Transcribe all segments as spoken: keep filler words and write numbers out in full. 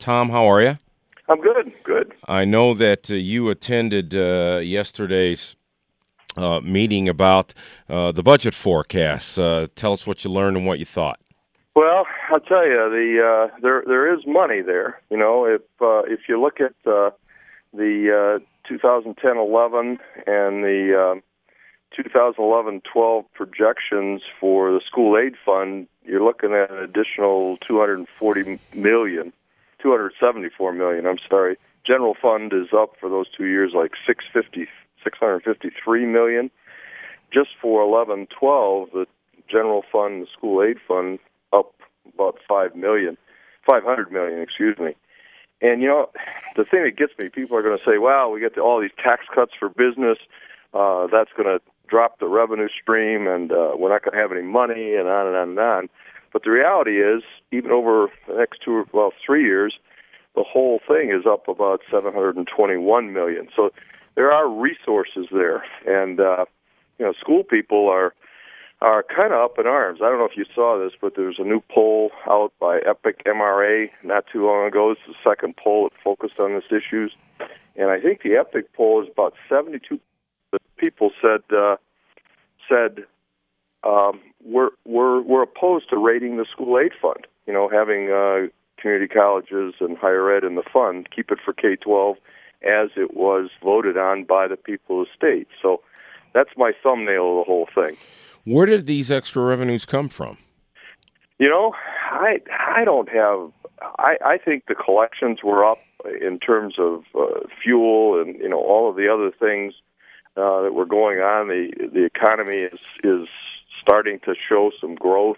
Tom, how are you? I'm good, good. I know that uh, you attended uh, yesterday's uh, meeting about uh, the budget forecast. Uh, tell us what you learned and what you thought. Well, I'll tell you, the uh, there there is money there. You know, if uh, if you look at uh, the uh, twenty ten eleven and the uh, twenty eleven twelve projections for the school aid fund, you're looking at an additional two hundred forty million, two hundred seventy-four million. I'm sorry. General fund is up for those two years like six fifty, six hundred fifty-three million. Just for eleven twelve, the general fund, the school aid fund, up about five million, five hundred million, excuse me. And, you know, the thing that gets me, people are going to say, wow, we get all these tax cuts for business. Uh, that's going to drop the revenue stream, and uh, we're not going to have any money, and on and on and on. But the reality is, even over the next two, well, three years, the whole thing is up about seven hundred twenty-one million. So there are resources there. And, uh, you know, school people are are kind of up in arms. I don't know if you saw this, but there's a new poll out by Epic M R A not too long ago. It's the second poll that focused on these issues. And I think the Epic poll is about seventy-two people said uh, said um, we're we're we're opposed to rating the school aid fund. You know, having uh, community colleges and higher ed in the fund, keep it for K twelve as it was voted on by the people of the state. So that's my thumbnail of the whole thing. Where did these extra revenues come from? You know, I I don't have. I, I think the collections were up in terms of uh, fuel and you know all of the other things uh, that were going on. The the economy is is starting to show some growth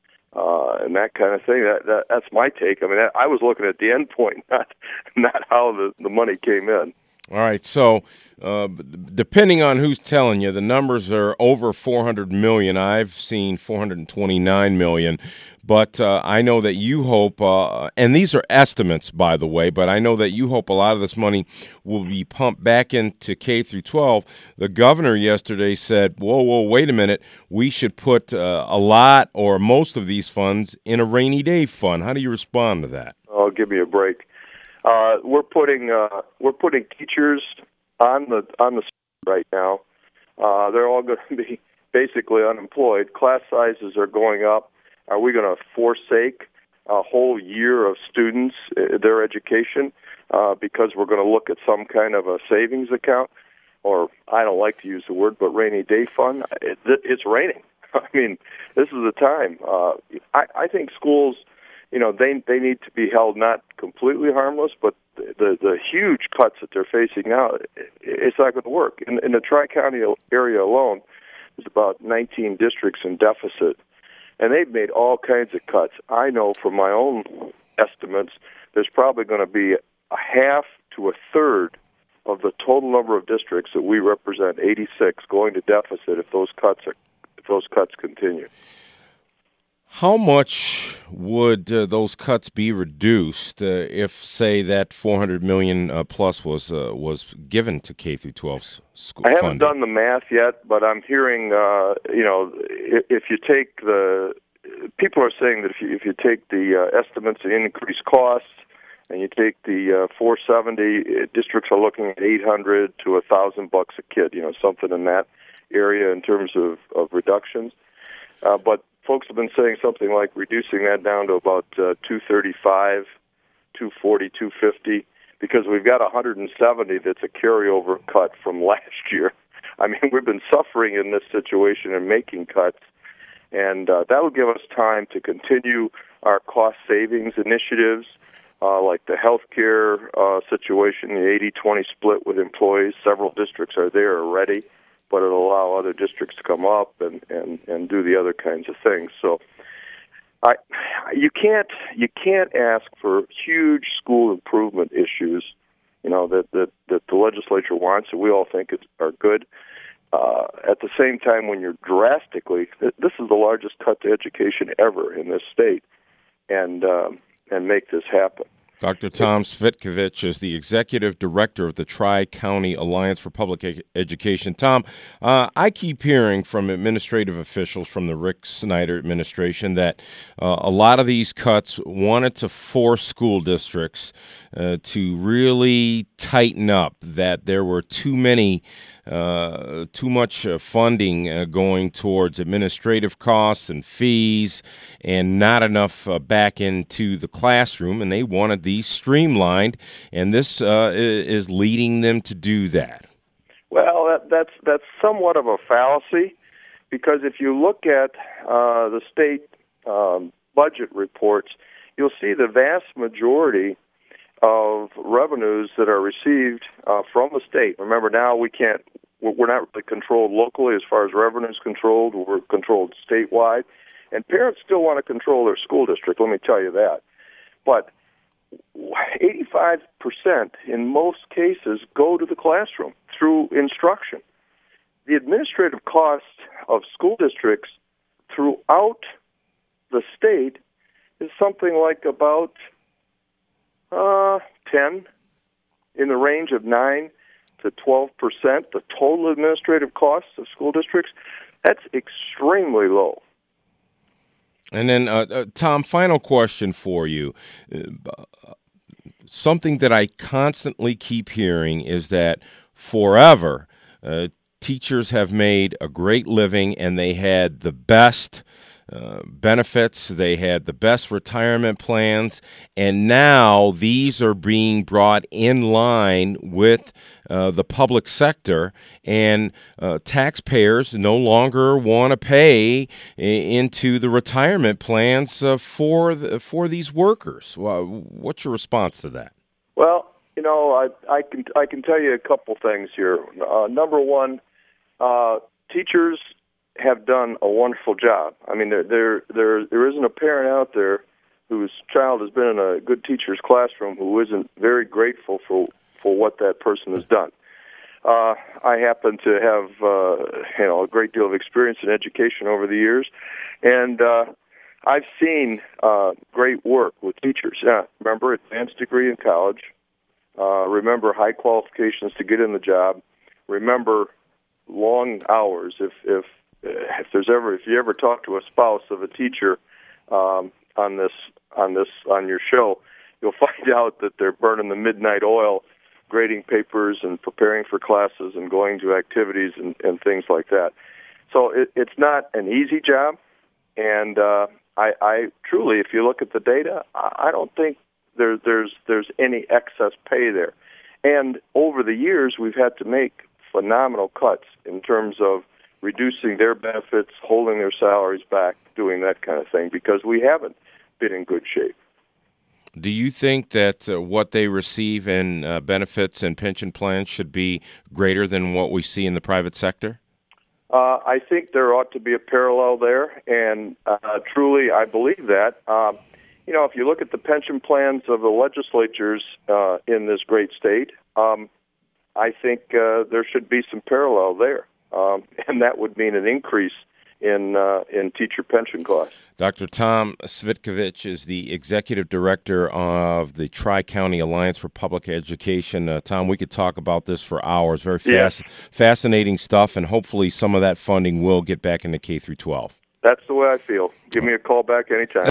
uh, and that kind of thing. That, that that's my take. I mean, I, I was looking at the end point, not not how the, the money came in. All right, so uh, depending on who's telling you, the numbers are over four hundred million dollars. I've seen four hundred twenty-nine million dollars, but uh, I know that you hope, uh, and these are estimates, by the way, but I know that you hope a lot of this money will be pumped back into K through twelve. The governor yesterday said, whoa, whoa, wait a minute, we should put uh, a lot or most of these funds in a rainy day fund. How do you respond to that? Oh, give me a break. Uh, we're putting uh, we're putting teachers on the on the right now. Uh, they're all going to be basically unemployed. Class sizes are going up. Are we going to forsake a whole year of students uh, their education uh, because we're going to look at some kind of a savings account, or I don't like to use the word, but rainy day fund? It, it's raining. I mean, this is the time. Uh, I, I think schools. You know, they they need to be held not completely harmless, but the the huge cuts that they're facing now, it's not going to work. In, in the Tri-County area alone, there's about nineteen districts in deficit, and they've made all kinds of cuts. I know from my own estimates, there's probably going to be a half to a third of the total number of districts that we represent, eighty-six, going to deficit if those cuts are if those cuts continue. How much would uh, those cuts be reduced uh, if, say, that four hundred million dollars uh, plus was uh, was given to K through twelve school I haven't funding? done the math yet, but I'm hearing, uh, you know, if, if you take the people are saying that if you if you take the uh, estimates of increased costs and you take the uh, four seventy, districts are looking at eight hundred to a thousand bucks a kid, you know, something in that area in terms of of reductions, uh, but. Folks have been saying something like reducing that down to about uh, two thirty-five, two forty, two fifty, because we've got one hundred seventy that's a carryover cut from last year. I mean, we've been suffering in this situation and making cuts, and uh, that will give us time to continue our cost savings initiatives, uh, like the healthcare uh, situation, the eighty twenty split with employees. Several districts are there already, but it'll allow other districts to come up and, and, and do the other kinds of things. So, I you can't you can't ask for huge school improvement issues, you know, that that, that the legislature wants and we all think is, are good. Uh, at the same time, when you're drastically, this is the largest cut to education ever in this state, and um, and make this happen. Doctor Tom Cvitkovich is the executive director of the Tri-County Alliance for Public e- Education. Tom, uh, I keep hearing from administrative officials from the Rick Snyder administration that uh, a lot of these cuts wanted to force school districts uh, to really tighten up, that there were too many, uh, too much uh, funding uh, going towards administrative costs and fees and not enough uh, back into the classroom, and they wanted these streamlined, and this uh, is leading them to do that. Well, that, that's that's somewhat of a fallacy, because if you look at uh, the state um, budget reports, you'll see the vast majority of revenues that are received uh, from the state. Remember, now we can't, we're not really controlled locally as far as revenue is controlled. We're controlled statewide, and parents still want to control their school district. Let me tell you that, but eighty-five percent in most cases go to the classroom through instruction. The administrative cost of school districts throughout the state is something like about uh, ten, in the range of nine to twelve percent. The total administrative costs of school districts, that's extremely low. And then, uh, uh, Tom, final question for you. Uh, something that I constantly keep hearing is that forever uh, teachers have made a great living, and they had the best uh, benefits, they had the best retirement plans, and now these are being brought in line with uh, the public sector, and uh, taxpayers no longer want to pay into the retirement plans uh, for the, for these workers. Well, what's your response to that? Well, you know, I, I can I can tell you a couple things here. Uh, number one, uh, teachers have done a wonderful job. I mean, there, there there there isn't a parent out there whose child has been in a good teacher's classroom who isn't very grateful for for what that person has done. Uh, I happen to have uh, you know a great deal of experience in education over the years, and uh, I've seen uh, great work with teachers. Yeah, remember, advanced degree in college. Uh, remember, high qualifications to get in the job. Remember, long hours. If if if there's ever if you ever talk to a spouse of a teacher um, on this on this on your show, you'll find out that they're burning the midnight oil, grading papers and preparing for classes and going to activities and, and things like that. So it, it's not an easy job, and uh, I, I truly, if you look at the data, I don't think there, there's there's any excess pay there. And over the years, we've had to make phenomenal cuts in terms of reducing their benefits, holding their salaries back, doing that kind of thing, because we haven't been in good shape. Do you think that uh, what they receive in uh, benefits and pension plans should be greater than what we see in the private sector? Uh, I think there ought to be a parallel there, and uh, truly I believe that. Um, you know, if you look at the pension plans of the legislatures uh, in this great state, um, I think uh, there should be some parallel there, um, and that would mean an increase in uh, in teacher pension costs. Doctor Tom Cvitkovich is the executive director of the Tri-County Alliance for Public Education. Uh, Tom, we could talk about this for hours. Very fast, yes. fascinating stuff, and hopefully some of that funding will get back into K through twelve. That's the way I feel. Give me a call back anytime.